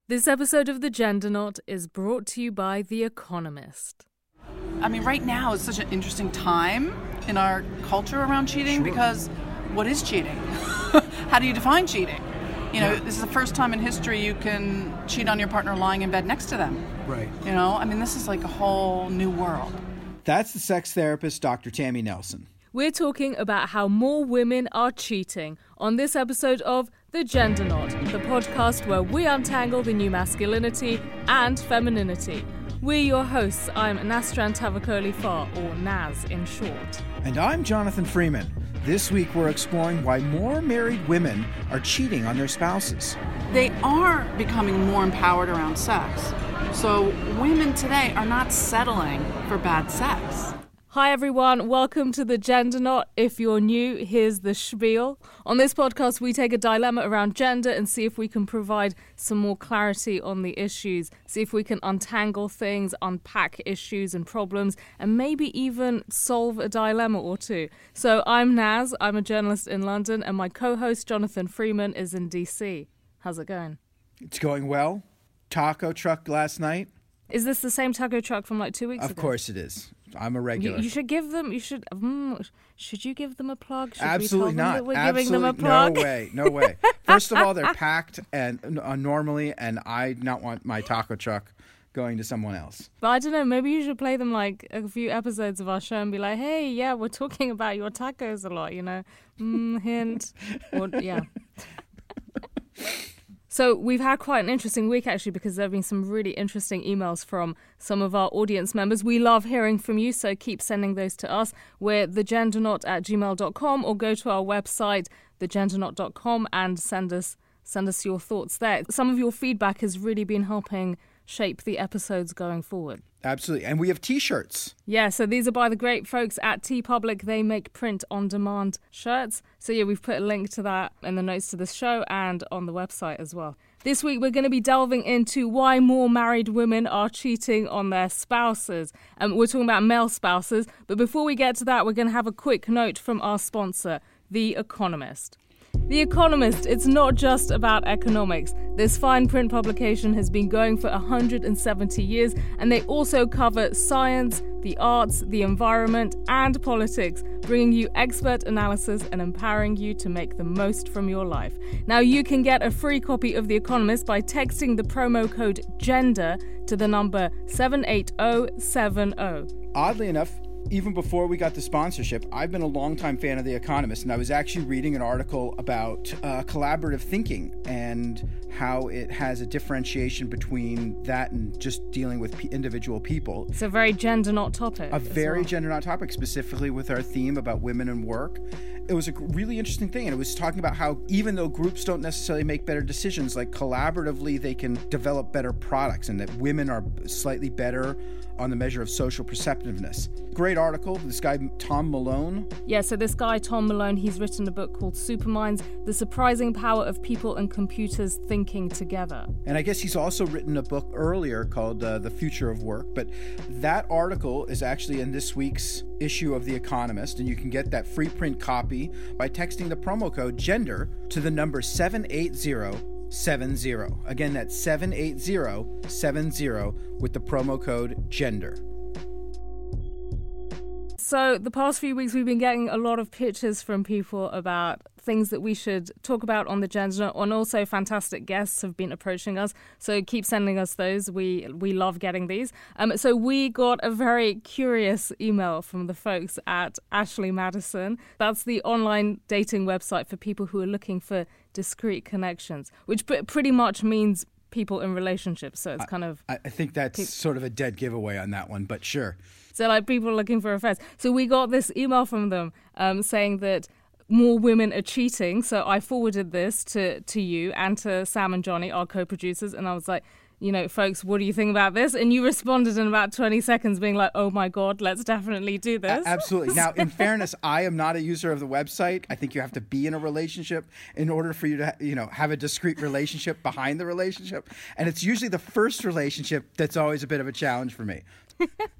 This episode of The Gender Knot is brought to you by The Economist. I mean, right now is such an interesting time in our culture around cheating because what is cheating? How do you define cheating? You know, this is the first time in history you can cheat on your partner lying in bed next to them. Right. You know, I mean, this is like a whole new world. That's the sex therapist, Dr. Tammy Nelson. We're talking about how more women are cheating on this episode of The Gender Knot, the podcast where we untangle the new masculinity and femininity. We're your hosts. I'm Nastran Tavakoli-Far, or Naz in short. And I'm Jonathan Freeman. This week we're exploring why more married women are cheating on their spouses. They are becoming more empowered around sex. So women today are not settling for bad sex. Hi everyone, welcome to The Gender Knot. If you're new, here's the spiel. On this podcast, we take a dilemma around gender and see if we can provide some more clarity on the issues, see if we can untangle things, unpack issues and problems, and maybe even solve a dilemma or two. So I'm Naz, I'm a journalist in London, and my co-host Jonathan Freeman is in DC. How's it going? It's going well. Taco truck last night. Is this the same taco truck from like 2 weeks ago? Of course it is. I'm a regular. You should give them. Should you give them a plug? Should Absolutely we tell not. them that we're Absolutely giving them a plug? No way. First of all, they're packed and normally, and I not want my taco truck going to someone else. But I don't know. Maybe you should play them like a few episodes of our show and be like, "Hey, yeah, we're talking about your tacos a lot." You know, hint. Or, yeah. So we've had quite an interesting week, actually, because there have been some really interesting emails from some of our audience members. We love hearing from you, so keep sending those to us. We're thegendernot@gmail.com, or go to our website, thegendernot.com, and send us your thoughts there. Some of your feedback has really been helping shape the episodes going forward. Absolutely. And we have T-shirts. Yeah, so these are by the great folks at TeePublic. They make print-on-demand shirts. So yeah, we've put a link to that in the notes to this show and on the website as well. This week, we're going to be delving into why more married women are cheating on their spouses. We're talking about male spouses. But before we get to that, we're going to have a quick note from our sponsor, The Economist. The Economist, it's not just about economics. This fine print publication has been going for 170 years, and they also cover science, the arts, the environment, and politics, bringing you expert analysis and empowering you to make the most from your life. Now, you can get a free copy of The Economist by texting the promo code GENDER to the number 78070. Oddly enough, even before we got the sponsorship, I've been a longtime fan of The Economist, and I was actually reading an article about collaborative thinking and how it has a differentiation between that and just dealing with individual people. It's a very gender-not topic. A very gender-not topic, specifically with our theme about women and work. It was a really interesting thing, and it was talking about how even though groups don't necessarily make better decisions, like collaboratively they can develop better products, and that women are slightly better on the measure of social perceptiveness. Great article. This guy, Tom Malone. Yeah, so this guy, Tom Malone, he's written a book called Superminds, The Surprising Power of People and Computers Thinking Together. And I guess he's also written a book earlier called The Future of Work. But that article is actually in this week's issue of The Economist, and you can get that free print copy by texting the promo code GENDER to the number 78070. Again, that's 78070 with the promo code GENDER. So the past few weeks, we've been getting a lot of pitches from people about things that we should talk about on the Gender Knot, and also fantastic guests have been approaching us. So keep sending us those. We love getting these. So we got a very curious email from the folks at Ashley Madison. That's the online dating website for people who are looking for discreet connections, which pretty much means people in relationships. So it's kind of... I think that's sort of a dead giveaway on that one, but sure. So like people looking for affairs. So we got this email from them saying that more women are cheating. So I forwarded this to you and to Sam and Johnny, our co-producers, and I was like, you know, folks, what do you think about this? And you responded in about 20 seconds being like, oh my God, let's definitely do this. Absolutely. Now, in fairness, I am not a user of the website. I think you have to be in a relationship in order for you to, have a discrete relationship behind the relationship. And it's usually the first relationship that's always a bit of a challenge for me.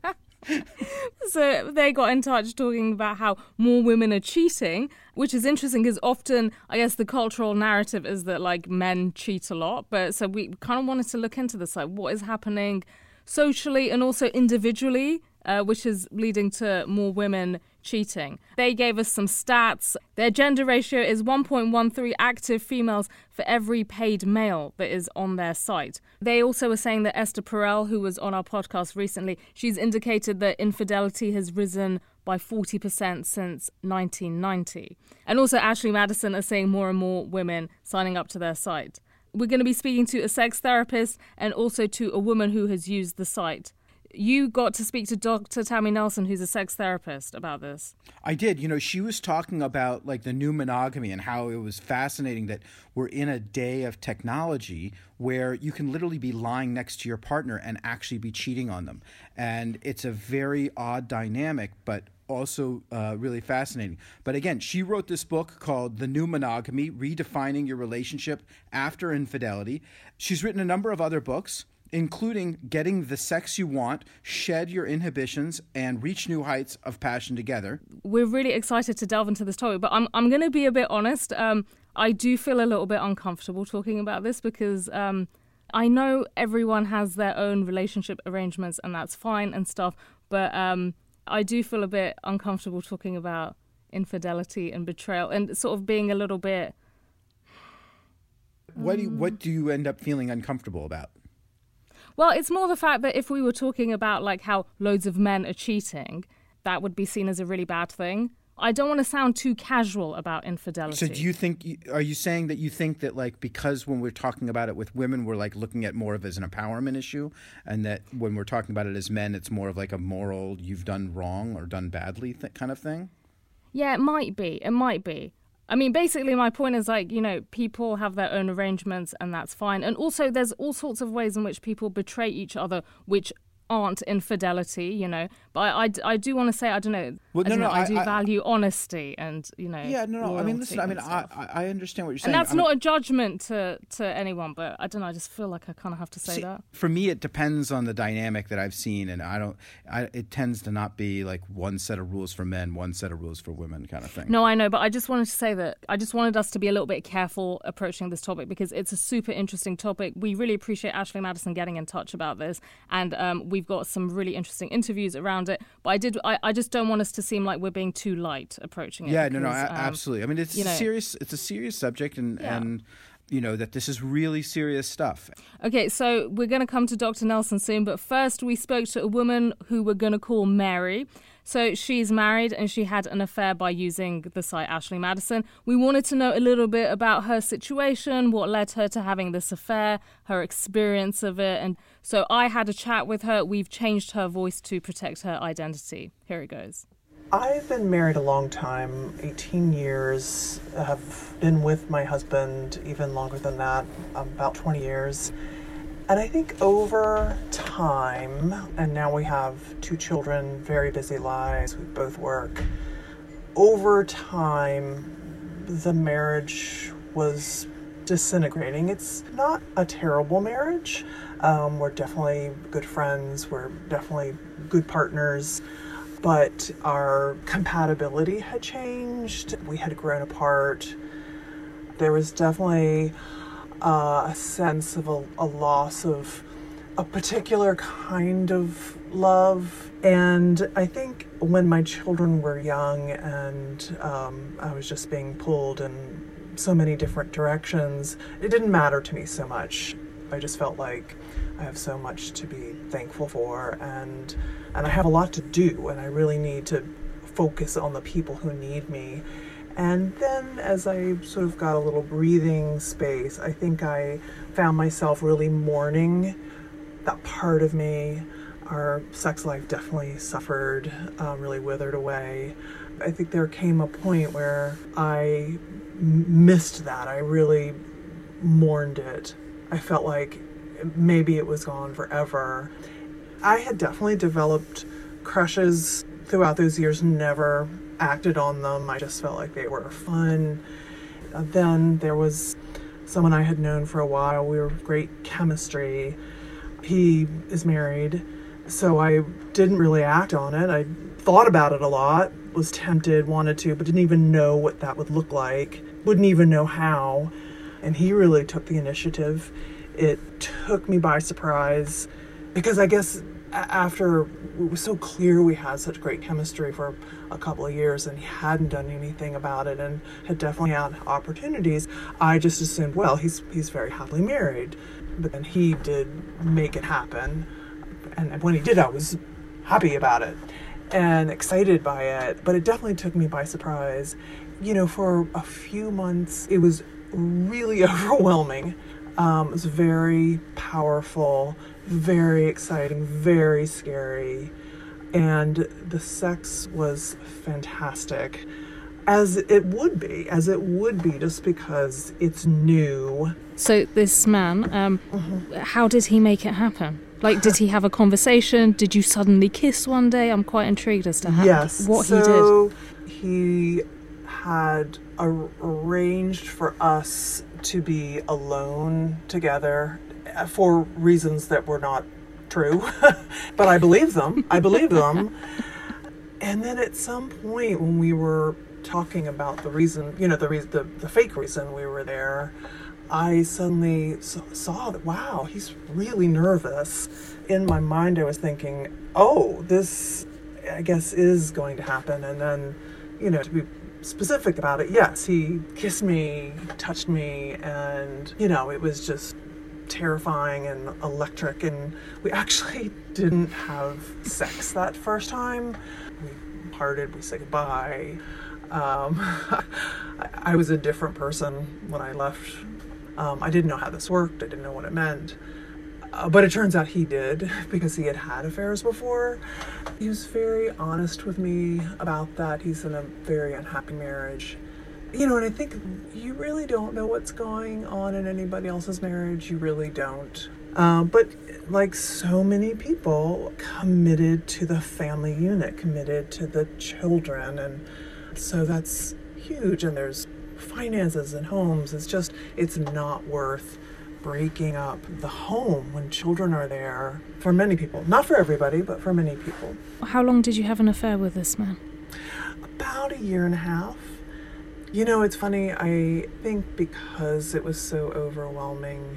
So they got in touch talking about how more women are cheating, which is interesting because often, I guess, the cultural narrative is that like men cheat a lot. But so we kind of wanted to look into this, like what is happening socially and also individually, which is leading to more women cheating. They gave us some stats. Their gender ratio is 1.13 active females for every paid male that is on their site. They also were saying that Esther Perel, who was on our podcast recently, she's indicated that infidelity has risen by 40% since 1990. And also Ashley Madison are seeing more and more women signing up to their site. We're going to be speaking to a sex therapist and also to a woman who has used the site. You got to speak to Dr. Tammy Nelson, who's a sex therapist, about this. I did. You know, she was talking about like the new monogamy and how it was fascinating that we're in a day of technology where you can literally be lying next to your partner and actually be cheating on them. And it's a very odd dynamic, but also really fascinating. But again, she wrote this book called The New Monogamy, Redefining Your Relationship After Infidelity. She's written a number of other books, including Getting the Sex You Want, Shed Your Inhibitions, and Reach New Heights of Passion Together. We're really excited to delve into this topic, but I'm going to be a bit honest. I do feel a little bit uncomfortable talking about this because I know everyone has their own relationship arrangements and that's fine and stuff, but I do feel a bit uncomfortable talking about infidelity and betrayal and sort of being a little bit... What do you end up feeling uncomfortable about? Well, it's more the fact that if we were talking about like how loads of men are cheating, that would be seen as a really bad thing. I don't want to sound too casual about infidelity. So do you think, are you saying that you think that like because when we're talking about it with women, we're like looking at more of as an empowerment issue, and that when we're talking about it as men, it's more of like a moral, you've done wrong or done badly kind of thing? Yeah, it might be. It might be. I mean, basically, my point is like, you know, people have their own arrangements and that's fine. And also there's all sorts of ways in which people betray each other, which aren't infidelity, you know. But I do want to say, I don't know, I do value honesty and, you know. Yeah, no. I mean, listen, I mean, I understand what you're saying. And that's not a judgment to anyone, but I don't know, I just feel like I kind of have to say that. For me, it depends on the dynamic that I've seen, and it tends to not be like one set of rules for men, one set of rules for women kind of thing. No, I know, but I just wanted to say that I just wanted us to be a little bit careful approaching this topic because it's a super interesting topic. We really appreciate Ashley Madison getting in touch about this, and we've got some really interesting interviews around it, but I just don't want us to seem like we're being too light approaching it. Yeah, because, absolutely. I mean, it's a serious subject, and you know that this is really serious stuff. Okay, so we're going to come to Dr. Nelson soon, but first we spoke to a woman who we're going to call Mary. So she's married and she had an affair by using the site Ashley Madison. We wanted to know a little bit about her situation, what led her to having this affair, her experience of it. And so I had a chat with her. We've changed her voice to protect her identity. Here it goes. I've been married a long time, 18 years. Have been with my husband even longer than that, about 20 years. And I think over time, and now we have 2 children, very busy lives, we both work. Over time, the marriage was disintegrating. It's not a terrible marriage. We're definitely good friends. We're definitely good partners. But our compatibility had changed. We had grown apart. There was definitely a sense of a loss of a particular kind of love. And I think when my children were young and I was just being pulled in so many different directions, it didn't matter to me so much. I just felt like I have so much to be thankful for, and I have a lot to do, and I really need to focus on the people who need me. And then as I sort of got a little breathing space, I think I found myself really mourning that part of me. Our sex life definitely suffered, really withered away. I think there came a point where I missed that. I really mourned it. I felt like maybe it was gone forever. I had definitely developed crushes throughout those years, never acted on them. I just felt like they were fun. Then there was someone I had known for a while. We were great chemistry. He is married, So I didn't really act on it. I thought about it a lot, was tempted, wanted to, but didn't even know what that would look like, wouldn't even know how. And he really took the initiative. It took me by surprise because I guess after it was so clear we had such great chemistry for a couple of years and he hadn't done anything about it and had definitely had opportunities, I just assumed, well, he's very happily married. But then he did make it happen. And when he did, I was happy about it and excited by it. But it definitely took me by surprise. For a few months, it was really overwhelming. It was very powerful, very exciting, very scary. And the sex was fantastic, as it would be just because it's new. So this man, how did he make it happen? Like, did he have a conversation? Did you suddenly kiss one day? I'm quite intrigued as to how, what he did. So he had arranged for us to be alone together for reasons that were not true, but I believe them. And then at some point when we were talking about the reason, the fake reason we were there, I suddenly saw that, wow, he's really nervous. In my mind, I was thinking, oh, this, I guess, is going to happen. And then, to be specific about it, yes, he kissed me, touched me, and, it was just terrifying and electric. And we actually didn't have sex that first time. We parted, we said goodbye. I was a different person when I left. I didn't know how this worked. I didn't know what it meant. But it turns out he did, because he had affairs before. He was very honest with me about that. He's in a very unhappy marriage. And I think you really don't know what's going on in anybody else's marriage. You really don't. But like so many people, committed to the family unit, committed to the children. And so that's huge. And there's finances and homes. It's not worth breaking up the home when children are there, for many people. Not for everybody, but for many people. How long did you have an affair with this man? About 1.5 years. It's funny, I think because it was so overwhelming,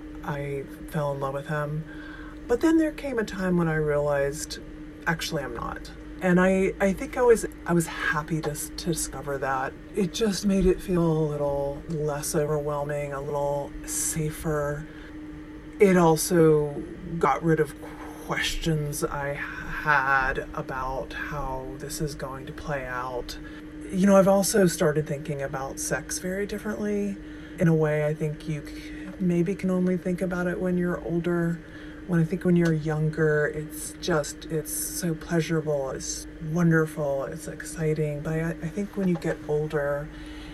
I fell in love with him. But then there came a time when I realized, actually, I'm not. And I think I was happy to discover that. It just made it feel a little less overwhelming, a little safer. It also got rid of questions I had about how this is going to play out. I've also started thinking about sex very differently. In a way, I think you maybe can only think about it when you're older. When you're younger, it's so pleasurable, it's wonderful, it's exciting. But I think when you get older,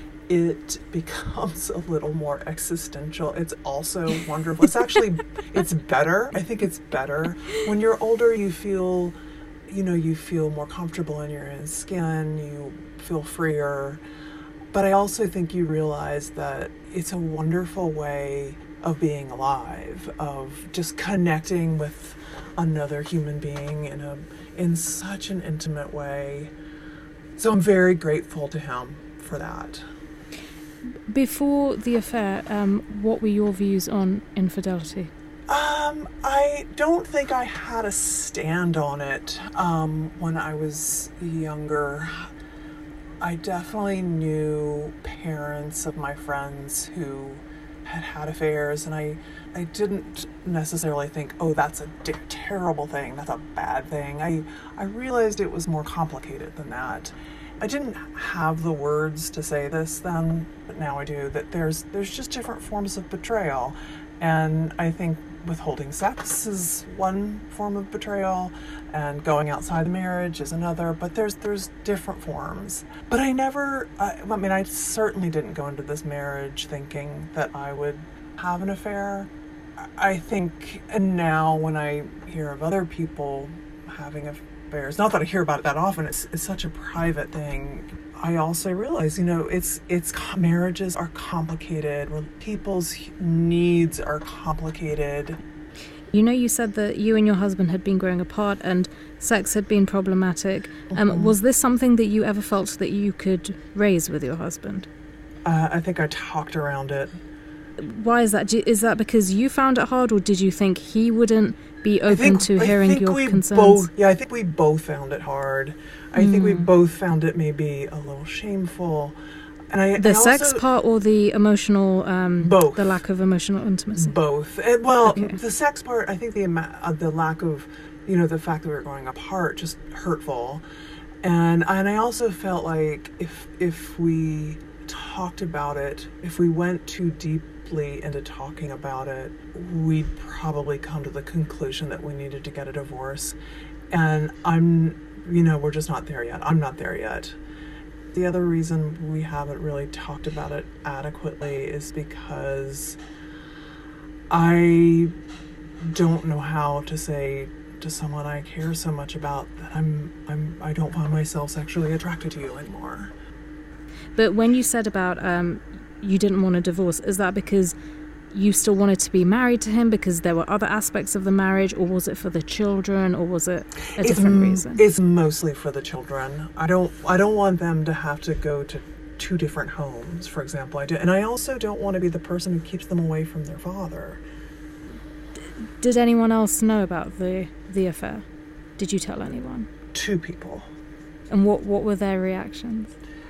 it becomes a little more existential. It's also wonderful. It's better. I think it's better. When you're older, you feel more comfortable in your own skin, you feel freer. But I also think you realize that it's a wonderful way of being alive, of just connecting with another human being in such an intimate way. So I'm very grateful to him for that. Before the affair, what were your views on infidelity? I don't think I had a stand on it when I was younger. I definitely knew parents of my friends who had affairs, and I didn't necessarily think, oh, that's a terrible thing, that's a bad thing. I realized it was more complicated than that. I didn't have the words to say this then, but now I do, that there's just different forms of betrayal. And I think withholding sex is one form of betrayal, and going outside the marriage is another, but there's different forms. But I certainly didn't go into this marriage thinking that I would have an affair. I think, and now when I hear of other people having affairs, not that I hear about it that often, it's such a private thing. I also realize, marriages are complicated, people's needs are complicated. You know, you said that you and your husband had been growing apart and sex had been problematic. Was this something that you ever felt that you could raise with your husband? I think I talked around it. Why is that? Is that because you found it hard, or did you think he wouldn't be open to hearing your concerns? I think we both found it hard. I think we both found it maybe a little shameful. And the sex part or the emotional, both. The lack of emotional intimacy? Both. The sex part, I think the lack of, the fact that we were growing apart, just hurtful. And I also felt like if we talked about it, if we went too deeply into talking about it, we'd probably come to the conclusion that we needed to get a divorce. And we're just not there yet. I'm not there yet. The other reason we haven't really talked about it adequately is because I don't know how to say to someone I care so much about that I don't find myself sexually attracted to you anymore. But when you said about you didn't want a divorce, is that because you still wanted to be married to him because there were other aspects of the marriage, or was it for the children, or was it a different reason? It's mostly for the children. I don't want them to have to go to 2 different homes, for example. And I also don't want to be the person who keeps them away from their father. Did anyone else know about the affair? Did you tell anyone? 2 people. And what were their reactions?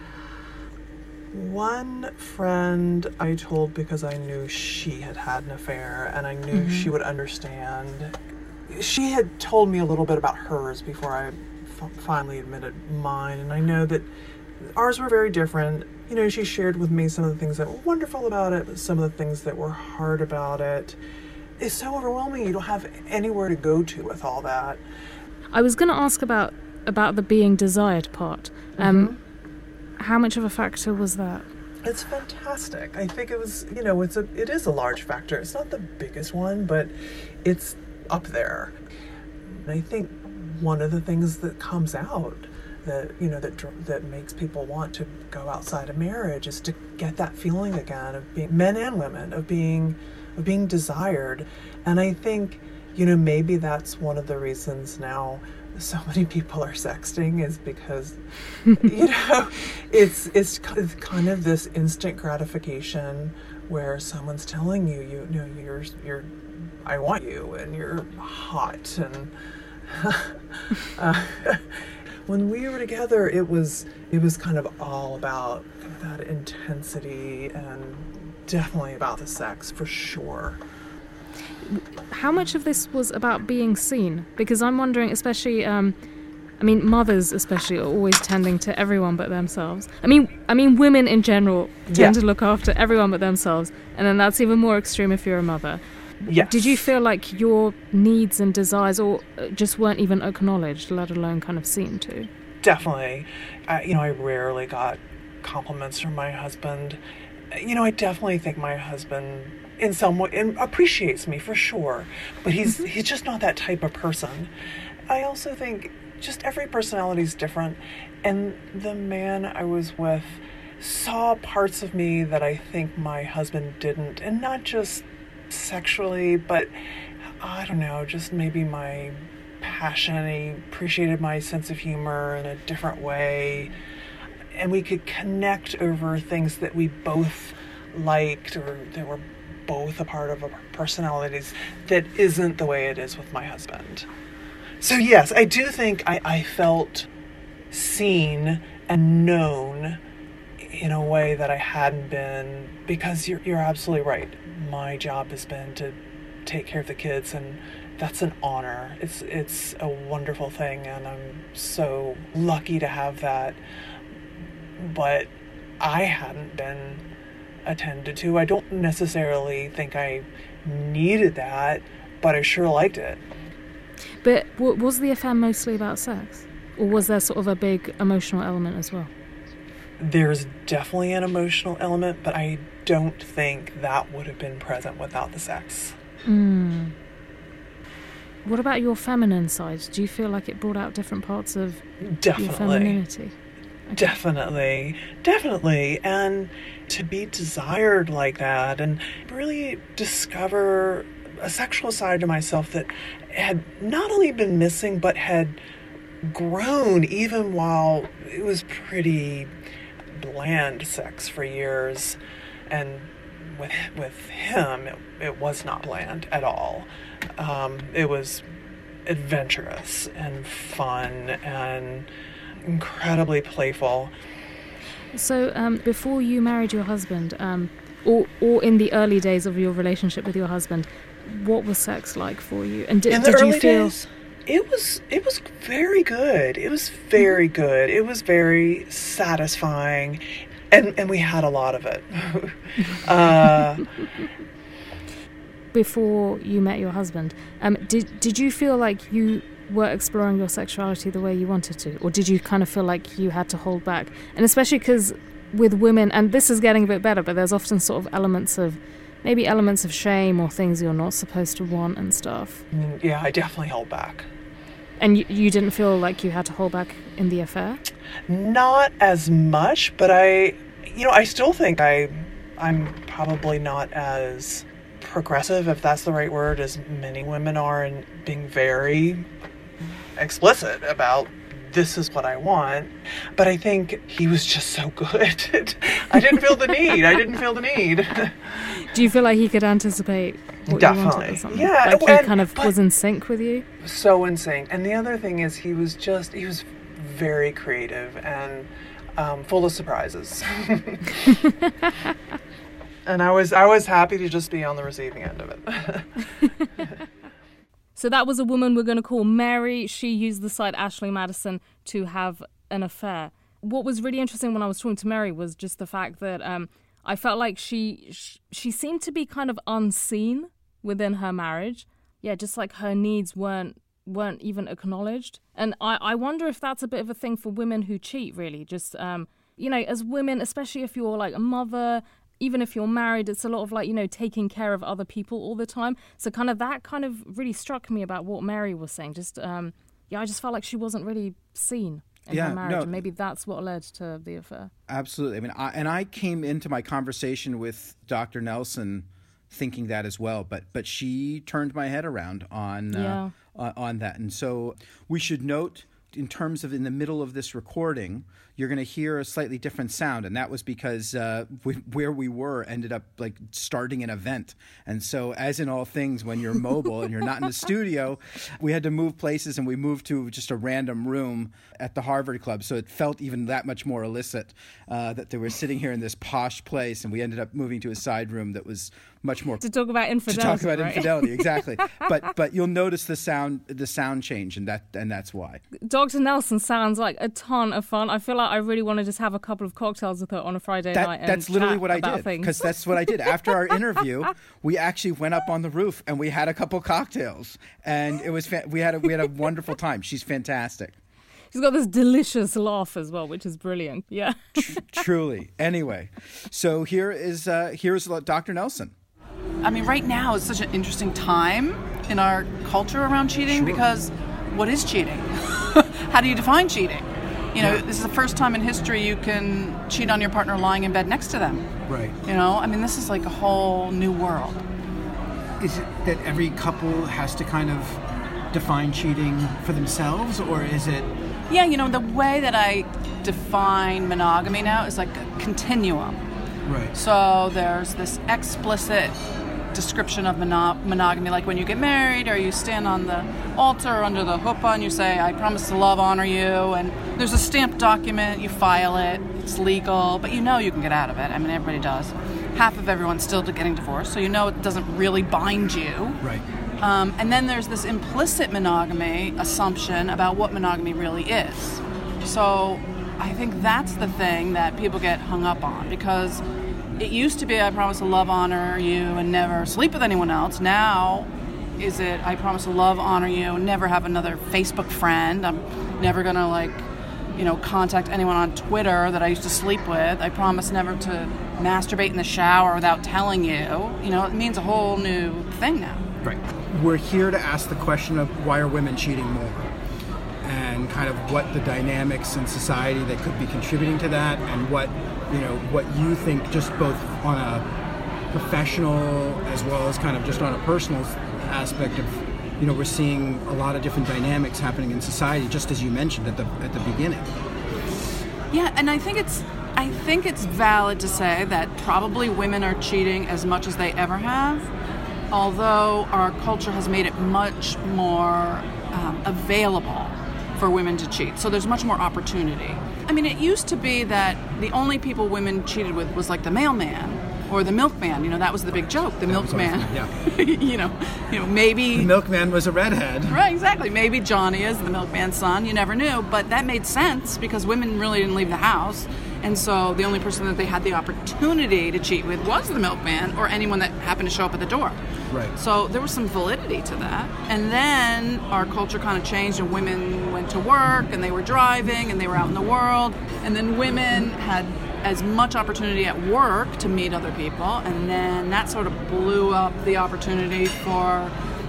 One friend I told because I knew she had an affair, and I knew she would understand. She had told me a little bit about hers before I finally admitted mine, and I know that ours were very different. She shared with me some of the things that were wonderful about it, but some of the things that were hard about it. It's so overwhelming. You don't have anywhere to go to with all that. I was going to ask about the being desired part. How much of a factor was that? It's fantastic. I think it was, it is a large factor. It's not the biggest one, but it's up there. And I think one of the things that comes out that, that makes people want to go outside of marriage is to get that feeling again of being, men and women, of being desired. And I think, maybe that's one of the reasons now so many people are sexting, is because it's kind of this instant gratification where someone's telling you you're I want you and you're hot. And when we were together, it was kind of all about that intensity and definitely about the sex for sure. How much of this was about being seen? Because I'm wondering, especially, mothers especially are always tending to everyone but themselves. I mean, women in general tend to look after everyone but themselves, and then that's even more extreme if you're a mother. Yes. Did you feel like your needs and desires or just weren't even acknowledged, let alone kind of seen to? Definitely. I rarely got compliments from my husband. I definitely think my husband in some way appreciates me for sure, but he's just not that type of person. I also think just every personality is different, and the man I was with saw parts of me that I think my husband didn't, and not just sexually, but I don't know, just maybe my passion. He appreciated my sense of humor in a different way, and we could connect over things that we both liked or that were both a part of our personalities that isn't the way it is with my husband. So yes, I do think I felt seen and known in a way that I hadn't been, because you're absolutely right. My job has been to take care of the kids, and that's an honor. It's a wonderful thing, and I'm so lucky to have that. But I hadn't been attended to. I don't necessarily think I needed that, but I sure liked it. But was the affair mostly about sex? Or was there sort of a big emotional element as well? There's definitely an emotional element, but I don't think that would have been present without the sex. What about your feminine side? Do you feel like it brought out different parts of your femininity? Okay. Definitely. And to be desired like that and really discover a sexual side to myself that had not only been missing, but had grown even while it was pretty bland sex for years. And with him, it was not bland at all. It was adventurous and fun and incredibly playful. So before you married your husband, or in the early days of your relationship with your husband, what was sex like for you? And in the did early you feel days, it was very good. It was very good. It was very satisfying, and we had a lot of it. Before you met your husband, did you feel like you were exploring your sexuality the way you wanted to, or did you kind of feel like you had to hold back? And especially because with women, and this is getting a bit better, but there's often sort of elements of shame or things you're not supposed to want and stuff. Yeah, I definitely held back. And you didn't feel like you had to hold back in the affair? Not as much, but I still think I'm probably not as progressive, if that's the right word, as many women are, in being very explicit about this is what I want. But I think he was just so good. I didn't feel the need. Do you feel like he could anticipate what Definitely. you wanted or something? Yeah. Like he kind of was in sync with you? So in sync. And the other thing is he was very creative and full of surprises. And I was happy to just be on the receiving end of it. So that was a woman we're going to call Mary. She used the site Ashley Madison to have an affair. What was really interesting when I was talking to Mary was just the fact that I felt like she seemed to be kind of unseen within her marriage. Yeah, just like her needs weren't even acknowledged. And I wonder if that's a bit of a thing for women who cheat, really. Just, as women, especially if you're like a mother, even if you're married, it's a lot of like, taking care of other people all the time. So that kind of really struck me about what Mary was saying. Just, I just felt like she wasn't really seen in her marriage. And maybe that's what led to the affair. Absolutely. I mean, I came into my conversation with Dr. Nelson thinking that as well, but she turned my head around on that. And so we should note, in terms of in the middle of this recording, you're going to hear a slightly different sound, and that was because where we were ended up like starting an event. And so, as in all things, when you're mobile and you're not in the studio, we had to move places, and we moved to just a random room at the Harvard Club. So it felt even that much more illicit that they were sitting here in this posh place, and we ended up moving to a side room that was much more to talk about infidelity. Infidelity, exactly. But you'll notice the sound change, and that's why. Dr. Nelson sounds like a ton of fun. I feel like I really want to just have a couple of cocktails with her on a Friday night. And that's literally what I did, things. Because that's what I did after our interview. We actually went up on the roof and we had a couple cocktails, and it was we had a wonderful time. She's fantastic. She's got this delicious laugh as well, which is brilliant. Yeah, truly. Anyway, so here's Dr. Nelson. I mean, right now is such an interesting time in our culture around cheating, because what is cheating? How do you define cheating? This is the first time in history you can cheat on your partner lying in bed next to them. Right. This is like a whole new world. Is it that every couple has to kind of define cheating for themselves, or is it... Yeah, the way that I define monogamy now is like a continuum. Right. So there's this explicit description of monogamy, like when you get married or you stand on the altar or under the chuppah and you say, I promise to love, honor you, and there's a stamped document, you file it, it's legal, but you can get out of it. I mean, everybody does. Half of everyone's still getting divorced, so it doesn't really bind you. Right. And then there's this implicit monogamy assumption about what monogamy really is. So I think that's the thing that people get hung up on, because it used to be, I promise to love, honor you, and never sleep with anyone else. Now, is it, I promise to love, honor you, and never have another Facebook friend. I'm never going to, contact anyone on Twitter that I used to sleep with. I promise never to masturbate in the shower without telling you. It means a whole new thing now. Right. We're here to ask the question of why are women cheating more? And kind of what the dynamics in society that could be contributing to that, and what you think, just both on a professional as well as kind of just on a personal aspect of, we're seeing a lot of different dynamics happening in society, just as you mentioned at the beginning. Yeah, and I think it's valid to say that probably women are cheating as much as they ever have, although our culture has made it much more available for women to cheat. So there's much more opportunity. I mean, it used to be that the only people women cheated with was like the mailman or the milkman. That was the big joke. The milkman. Yeah. Maybe the milkman was a redhead. Right, exactly. Maybe Johnny is the milkman's son. You never knew, but that made sense because women really didn't leave the house. And so the only person that they had the opportunity to cheat with was the milkman or anyone that happened to show up at the door. Right. So there was some validity to that. And then our culture kind of changed and women went to work and they were driving and they were out in the world. And then women had as much opportunity at work to meet other people. And then that sort of blew up the opportunity for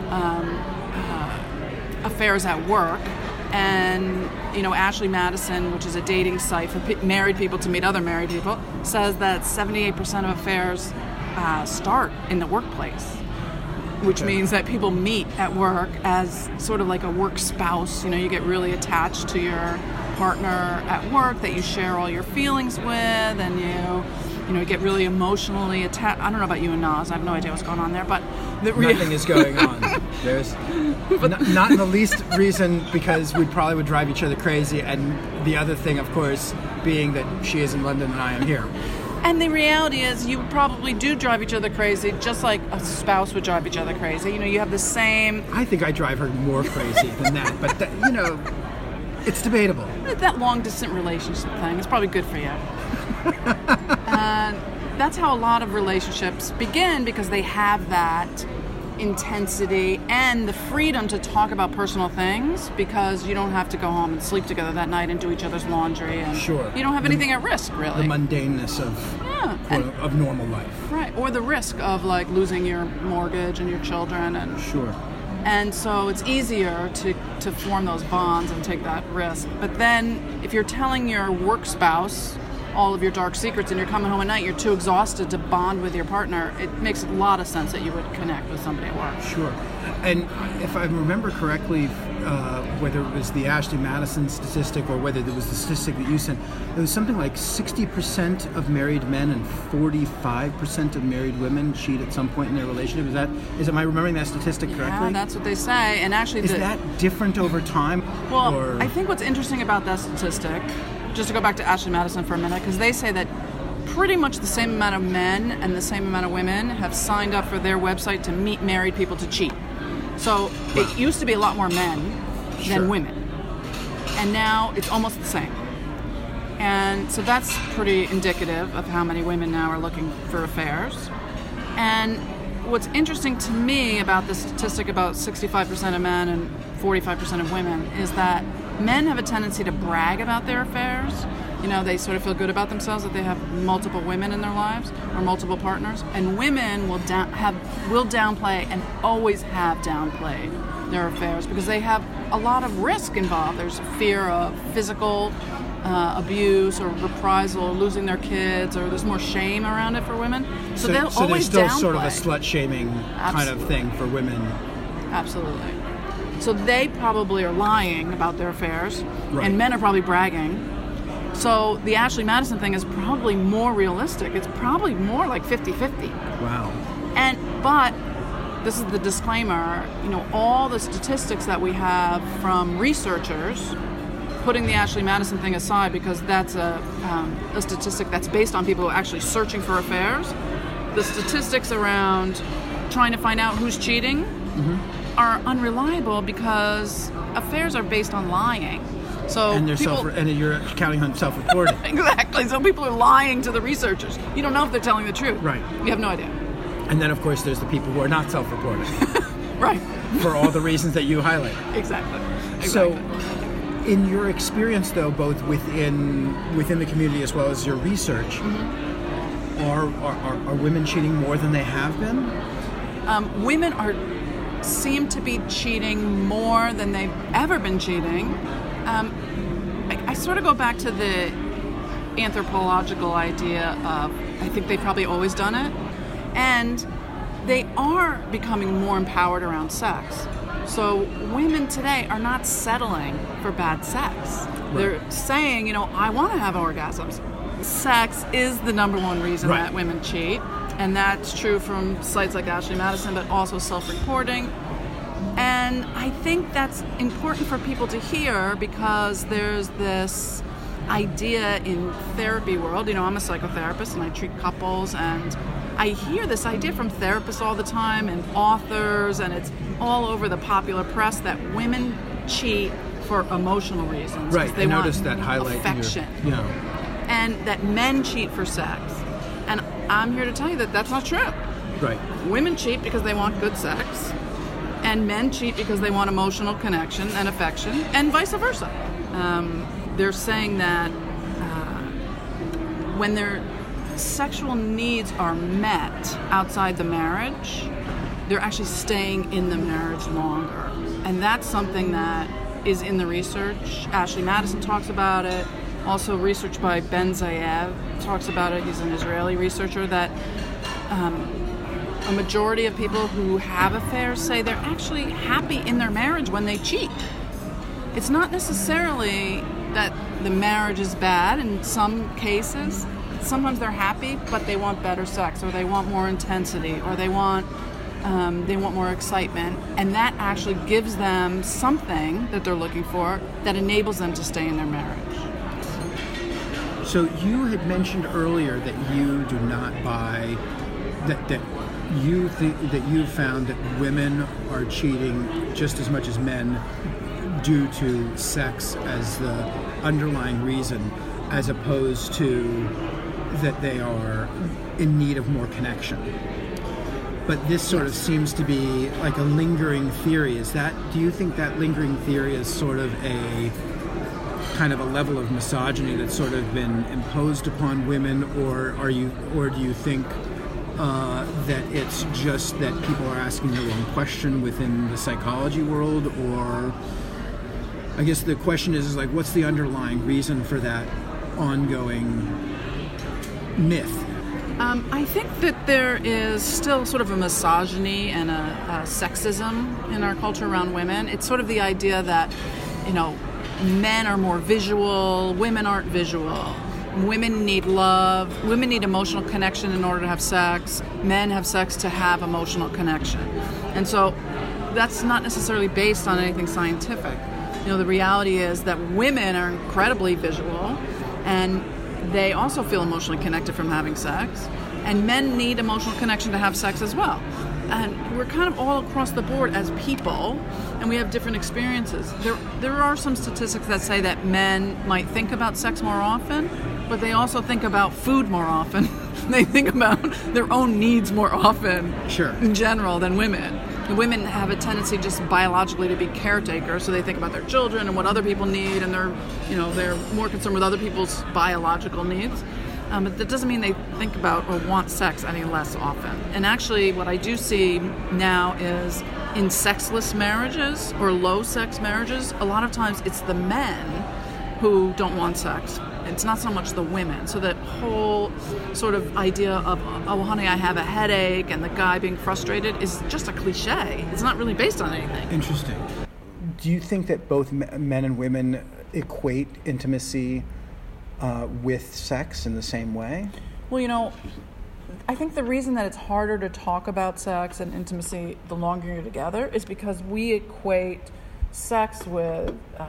affairs at work. And, Ashley Madison, which is a dating site for married people to meet other married people, says that 78% of affairs start in the workplace, which means that people meet at work as sort of like a work spouse. You get really attached to your partner at work that you share all your feelings with, and you get really emotionally attached. I don't know about you and Naz. I have no idea what's going on there, but nothing is going on. There's not in the least reason, because we probably would drive each other crazy, and the other thing, of course, being that she is in London and I am here. And the reality is you probably do drive each other crazy, just like a spouse would drive each other crazy. You have the same... I think I drive her more crazy than that, but it's debatable. That long-distance relationship thing is probably good for you. And that's how a lot of relationships begin, because they have that intensity and the freedom to talk about personal things, because you don't have to go home and sleep together that night and do each other's laundry, and sure. You don't have anything at risk, really. The mundaneness of normal life. Right, or the risk of like losing your mortgage and your children, and sure. And so it's easier to form those bonds and take that risk. But then if you're telling your work spouse all of your dark secrets and you're coming home at night, you're too exhausted to bond with your partner, it makes a lot of sense that you would connect with somebody at work. Sure. And if I remember correctly, whether it was the Ashley Madison statistic or whether it was the statistic that you sent, it was something like 60% of married men and 45% of married women cheat at some point in their relationship. Am I remembering that statistic correctly? Yeah, that's what they say. And actually, is that different over time? Well, I think what's interesting about that statistic, just to go back to Ashley Madison for a minute, because they say that pretty much the same amount of men and the same amount of women have signed up for their website to meet married people to cheat. So it used to be a lot more men than women. And now it's almost the same. And so that's pretty indicative of how many women now are looking for affairs. And what's interesting to me about the statistic about 65% of men and 45% of women is that men have a tendency to brag about their affairs. They sort of feel good about themselves that they have multiple women in their lives or multiple partners. And women will downplay and always have downplayed their affairs because they have a lot of risk involved. There's fear of physical abuse or reprisal or losing their kids, or there's more shame around it for women. So they'll always there's still downplay. Sort of a slut-shaming kind of thing for women. Absolutely. So they probably are lying about their affairs, right. And men are probably bragging. So the Ashley Madison thing is probably more realistic. It's probably more like 50-50. Wow. But this is the disclaimer, all the statistics that we have from researchers, putting the Ashley Madison thing aside because that's a statistic that's based on people actually searching for affairs. The statistics around trying to find out who's cheating are unreliable because affairs are based on lying. So and you're counting on self-reporting. Exactly. So people are lying to the researchers. You don't know if they're telling the truth. Right. You have no idea. And then, of course, there's the people who are not self-reporting. Right. For all the reasons that you highlight. Exactly. So, in your experience, though, both within the community as well as your research, are women cheating more than they have been? Women seem to be cheating more than they've ever been cheating. I sort of go back to the anthropological idea of, I think they've probably always done it. And they are becoming more empowered around sex. So women today are not settling for bad sex. Right. They're saying, I want to have orgasms. Sex is the number one reason that women cheat. And that's true from sites like Ashley Madison, but also self-reporting. And I think that's important for people to hear because there's this idea in therapy world. I'm a psychotherapist and I treat couples, and I hear this idea from therapists all the time and authors, and it's all over the popular press that women cheat for emotional reasons. Right, they I want noticed that highlight affection. And that men cheat for sex. And I'm here to tell you that that's not true. Right. Women cheat because they want good sex, and men cheat because they want emotional connection and affection, and vice versa. They're saying that when their sexual needs are met outside the marriage, they're actually staying in the marriage longer. And that's something that is in the research. Ashley Madison talks about it. Also research by Ben Zayev talks about it. He's an Israeli researcher, that a majority of people who have affairs say they're actually happy in their marriage when they cheat. It's not necessarily that the marriage is bad in some cases. Sometimes they're happy, but they want better sex, or they want more intensity, or they want more excitement, and that actually gives them something that they're looking for that enables them to stay in their marriage. So you had mentioned earlier that you do not buy that you think that you found that women are cheating just as much as men due to sex as the underlying reason, as opposed to that they are in need of more connection. But this sort of seems to be like a lingering theory. Do you think that lingering theory is sort of a kind of a level of misogyny that's sort of been imposed upon women, or do you think that it's just that people are asking the wrong question within the psychology world? Or I guess the question is like, what's the underlying reason for that ongoing myth? I think that there is still sort of a misogyny and a sexism in our culture around women. It's sort of the idea that, men are more visual, women aren't visual. Women need love, women need emotional connection in order to have sex. Men have sex to have emotional connection. And so that's not necessarily based on anything scientific. The reality is that women are incredibly visual, and they also feel emotionally connected from having sex, and men need emotional connection to have sex as well. And we're kind of all across the board as people, and we have different experiences. There are some statistics that say that men might think about sex more often, but they also think about food more often. They think about their own needs more often, in general, than women. The women have a tendency just biologically to be caretakers, so they think about their children and what other people need, and they're more concerned with other people's biological needs. But that doesn't mean they think about or want sex any less often. And actually, what I do see now is in sexless marriages or low-sex marriages, a lot of times it's the men who don't want sex. It's not so much the women. So that whole sort of idea of, oh, honey, I have a headache, and the guy being frustrated is just a cliche. It's not really based on anything. Interesting. Do you think that both men and women equate intimacy with sex in the same way? Well, I think the reason that it's harder to talk about sex and intimacy the longer you're together is because we equate sex with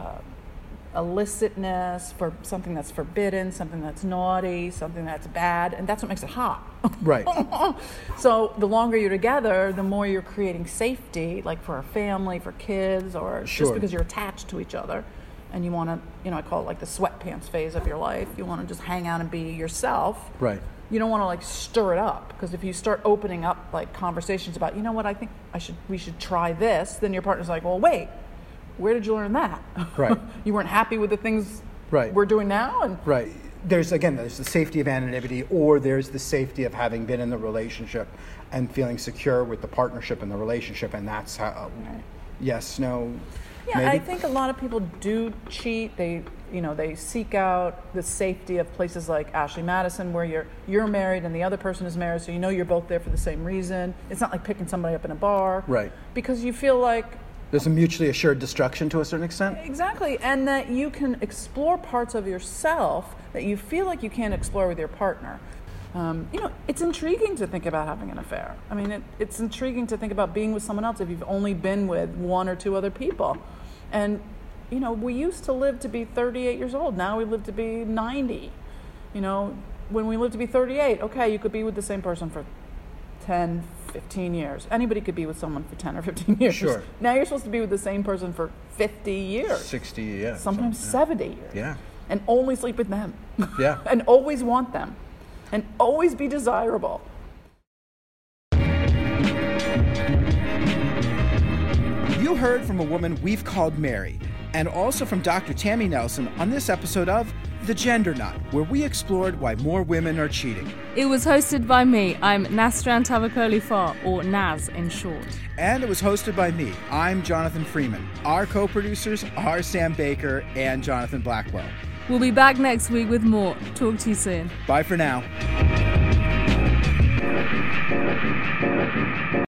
illicitness, for something that's forbidden, something that's naughty, something that's bad, and that's what makes it hot. Right. So the longer you're together, the more you're creating safety, like for a family, for kids, or just because you're attached to each other. And you want to, I call it like the sweatpants phase of your life. You want to just hang out and be yourself. Right. You don't want to like stir it up, because if you start opening up like conversations about, what, I think we should try this, then your partner's like, well, wait, where did you learn that? Right. You weren't happy with the things right. we're doing now? And right. There's the safety of anonymity, or there's the safety of having been in the relationship and feeling secure with the partnership and the relationship, and that's how, yes, no, yeah, maybe? I think a lot of people do cheat. They They seek out the safety of places like Ashley Madison, where you're married and the other person is married, so you're both there for the same reason. It's not like picking somebody up in a bar. Right. Because you feel like there's a mutually assured destruction to a certain extent. Exactly, and that you can explore parts of yourself that you feel like you can't explore with your partner. It's intriguing to think about having an affair. I mean, it's intriguing to think about being with someone else if you've only been with one or two other people. And, we used to live to be 38 years old. Now we live to be 90. When we live to be 38, okay, you could be with the same person for 10, 15 years. Anybody could be with someone for 10 or 15 years. Sure. Now you're supposed to be with the same person for 50 years. 60, yeah. Sometimes 70 years. Yeah. And only sleep with them. Yeah. And always want them. And always be desirable. You heard from a woman we've called Mary, and also from Dr. Tammy Nelson on this episode of The Gender Knot, where we explored why more women are cheating. It was hosted by me. I'm Nastran Tavakoli-Far, or Naz in short. And it was hosted by me. I'm Jonathan Freeman. Our co-producers are Sam Baker and Jonathan Blackwell. We'll be back next week with more. Talk to you soon. Bye for now.